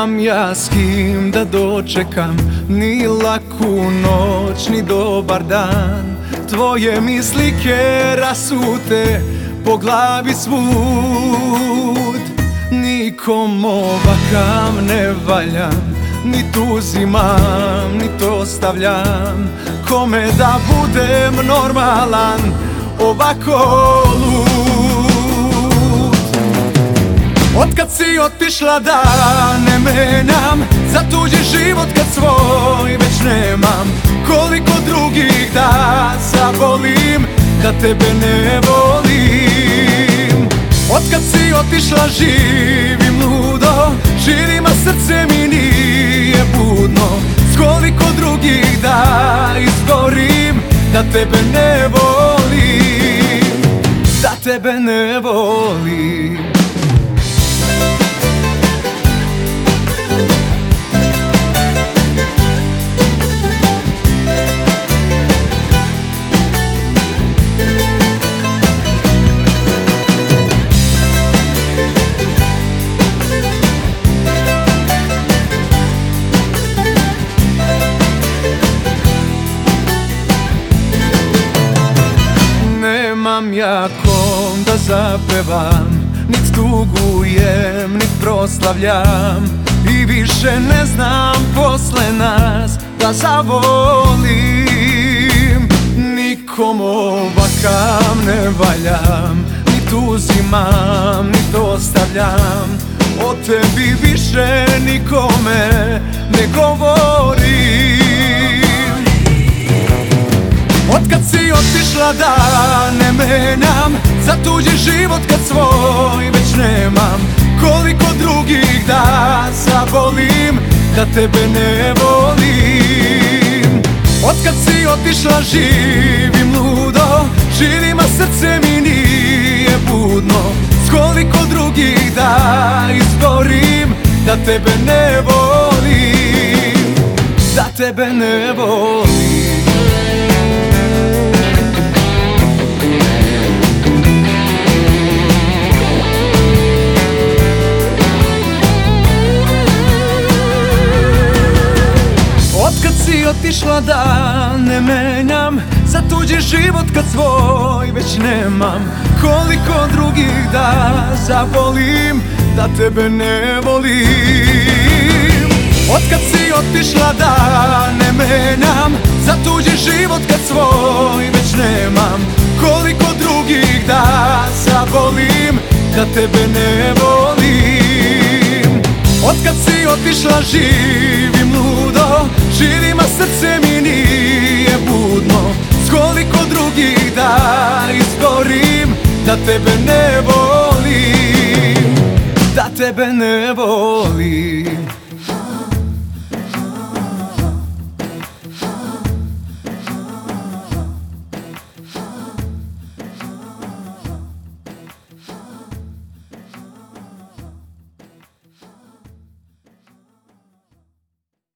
Nemam ja s kim da dočekam ni laku noć, ni dobar dan. Tvoje mi slike rasute po glavi svud. Nikom ovakav ne valjam, ni uzimam, ni to stavljam. Kome da budem normalan, ovako lud. Otkad si otišla da ne menjam, za tuđi život kad svoj već nemam. Koliko drugih da zavolim, da tebe ne volim. Otkad si otišla živim ludo, živim a srce mi nije budno. S koliko drugih da izgorim, da tebe ne volim, da tebe ne volim. Nemam ja kom da zapevam, nit tugujem, nit proslavljam. I više ne znam posle nas da zavolim. Nikom ovakav ne valjam, nit uzimam, nit ostavljam. O tebi više nikome ne govorim. Otkad si otišla da ne menjam, za tuđi život kad svoj već nemam. Koliko drugih da zavolim, da tebe ne volim. Otkad si otišla živim ludo, živim a srce mi nije budno. S koliko drugih da izgorim, da tebe ne volim, da tebe ne volim. Otkad si otišla da ne menjam, za tuđi život kad svoj već nemam. Koliko drugih da zavolim, da tebe ne volim. Otkad si otišla da ne menjam, za tuđi život kad svoj već nemam. Koliko drugih da zavolim, da tebe ne volim. Otkad si otišla živim ludo, živim a srce mi nije budno. S koliko drugih da izgorim, da tebe ne volim, da tebe ne volim.